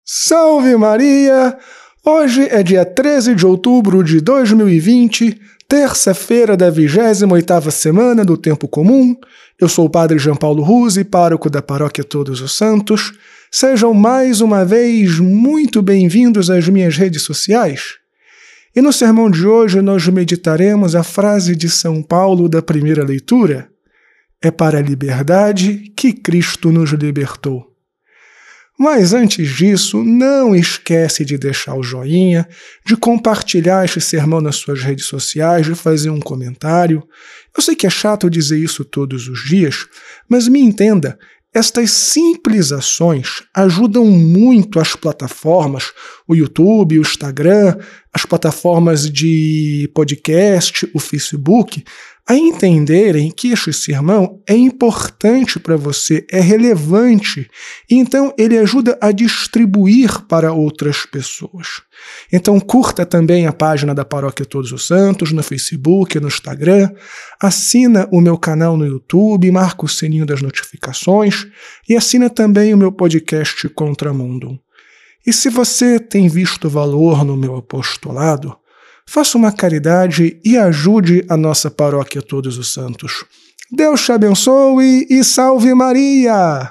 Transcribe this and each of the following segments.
Salve Maria! Hoje é dia 13 de outubro de 2020, terça-feira da 28ª semana do Tempo Comum. Eu sou o Padre Jean Paulo Ruzzi, pároco da Paróquia Todos os Santos. Sejam mais uma vez muito bem-vindos às minhas redes sociais. E no sermão de hoje nós meditaremos a frase de São Paulo da primeira leitura. É para a liberdade que Cristo nos libertou. Mas antes disso, não esquece de deixar o joinha, de compartilhar este sermão nas suas redes sociais, de fazer um comentário. Eu sei que é chato dizer isso todos os dias, mas me entenda, estas simples ações ajudam muito as plataformas, o YouTube, o Instagram, as plataformas de podcast, o Facebook, a entenderem que este sermão é importante para você, é relevante, e então ele ajuda a distribuir para outras pessoas. Então curta também a página da Paróquia Todos os Santos no Facebook, no Instagram, assina o meu canal no YouTube, marca o sininho das notificações e assina também o meu podcast Contramundo. E se você tem visto valor no meu apostolado, faça uma caridade e ajude a nossa Paróquia Todos os Santos. Deus te abençoe e salve Maria!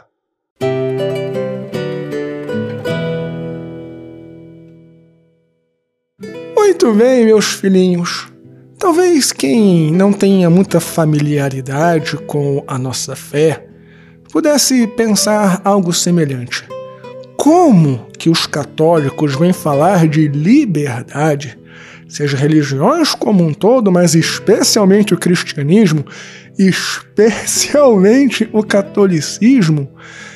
Muito bem, meus filhinhos. Talvez quem não tenha muita familiaridade com a nossa fé pudesse pensar algo semelhante. Como que os católicos vêm falar de liberdade, se as religiões como um todo, mas especialmente o cristianismo, especialmente o catolicismo,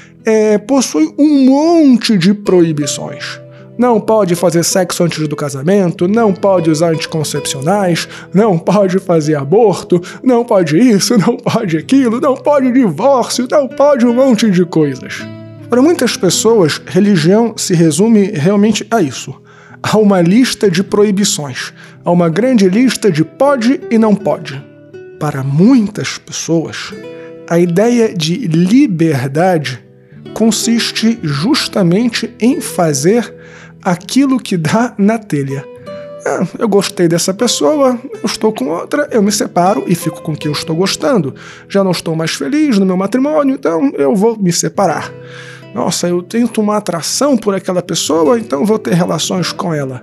possui um monte de proibições? Não pode fazer sexo antes do casamento, não pode usar anticoncepcionais, não pode fazer aborto, não pode isso, não pode aquilo, não pode divórcio, não pode um monte de coisas. Para muitas pessoas, religião se resume realmente a isso. Há uma lista de proibições, há uma grande lista de pode e não pode. Para muitas pessoas, a ideia de liberdade consiste justamente em fazer aquilo que dá na telha. Eu gostei dessa pessoa, eu estou com outra, eu me separo e fico com quem eu estou gostando. Já não estou mais feliz no meu matrimônio, então eu vou me separar. Nossa, eu tento uma atração por aquela pessoa, então vou ter relações com ela.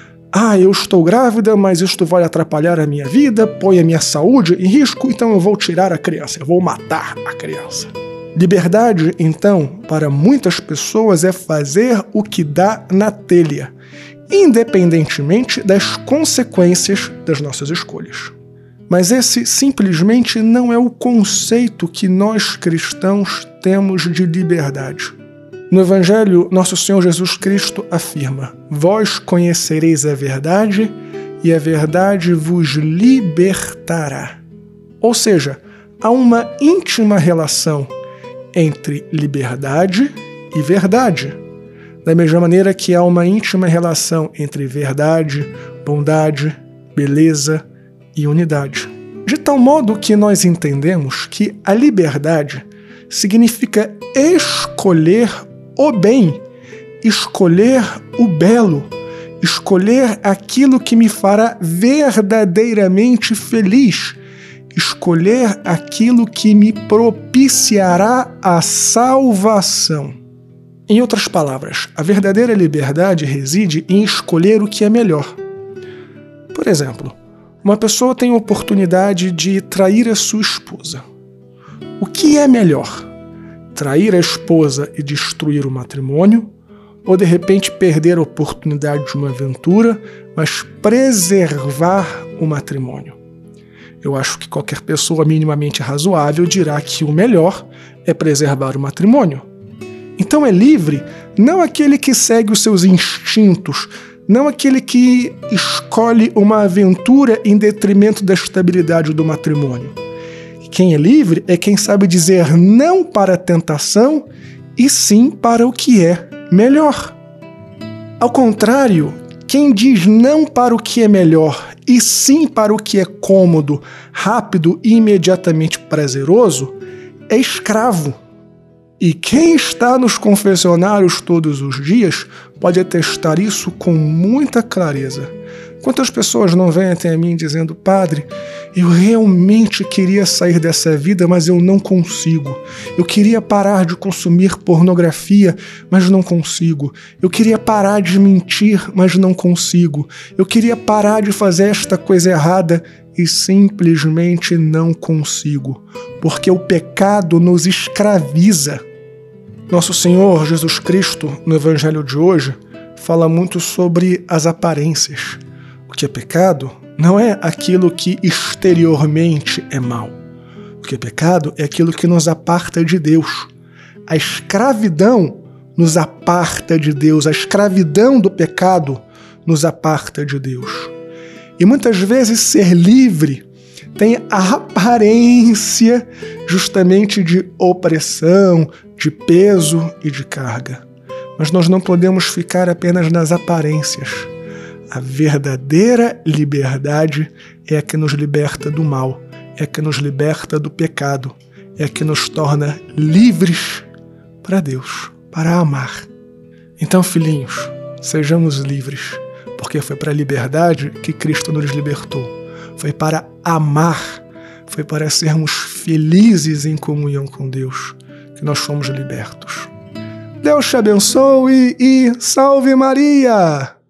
Eu estou grávida, mas isto vai atrapalhar a minha vida, põe a minha saúde em risco, então eu vou tirar a criança, eu vou matar a criança. Liberdade, então, para muitas pessoas é fazer o que dá na telha, independentemente das consequências das nossas escolhas. Mas esse simplesmente não é o conceito que nós cristãos temos de liberdade. No Evangelho, nosso Senhor Jesus Cristo afirma: vós conhecereis a verdade e a verdade vos libertará. Ou seja, há uma íntima relação entre liberdade e verdade. Da mesma maneira que há uma íntima relação entre verdade, bondade, beleza e unidade. De tal modo que nós entendemos que a liberdade significa escolher o bem, escolher o belo, escolher aquilo que me fará verdadeiramente feliz, escolher aquilo que me propiciará a salvação. Em outras palavras, a verdadeira liberdade reside em escolher o que é melhor. Por exemplo, uma pessoa tem a oportunidade de trair a sua esposa. O que é melhor? Trair a esposa e destruir o matrimônio? Ou de repente perder a oportunidade de uma aventura, mas preservar o matrimônio? Eu acho que qualquer pessoa minimamente razoável dirá que o melhor é preservar o matrimônio. Então é livre não aquele que segue os seus instintos, não aquele que escolhe uma aventura em detrimento da estabilidade do matrimônio. Quem é livre é quem sabe dizer não para a tentação e sim para o que é melhor. Ao contrário, quem diz não para o que é melhor e sim para o que é cômodo, rápido e imediatamente prazeroso, é escravo. E quem está nos confessionários todos os dias pode atestar isso com muita clareza. Quantas pessoas não vêm até mim dizendo: Padre, eu realmente queria sair dessa vida, mas eu não consigo. Eu queria parar de consumir pornografia, mas não consigo. Eu queria parar de mentir, mas não consigo. Eu queria parar de fazer esta coisa errada e simplesmente não consigo. Porque o pecado nos escraviza. Nosso Senhor Jesus Cristo, no Evangelho de hoje, fala muito sobre as aparências. O que é pecado não é aquilo que exteriormente é mal. O que é pecado é aquilo que nos aparta de Deus. A escravidão nos aparta de Deus. A escravidão do pecado nos aparta de Deus. E muitas vezes ser livre tem a aparência justamente de opressão, de peso e de carga. Mas nós não podemos ficar apenas nas aparências. A verdadeira liberdade é a que nos liberta do mal, é a que nos liberta do pecado, é a que nos torna livres para Deus, para amar. Então, filhinhos, sejamos livres, porque foi para a liberdade que Cristo nos libertou. Foi para amar, foi para sermos felizes em comunhão com Deus, que nós fomos libertos. Deus te abençoe e salve Maria!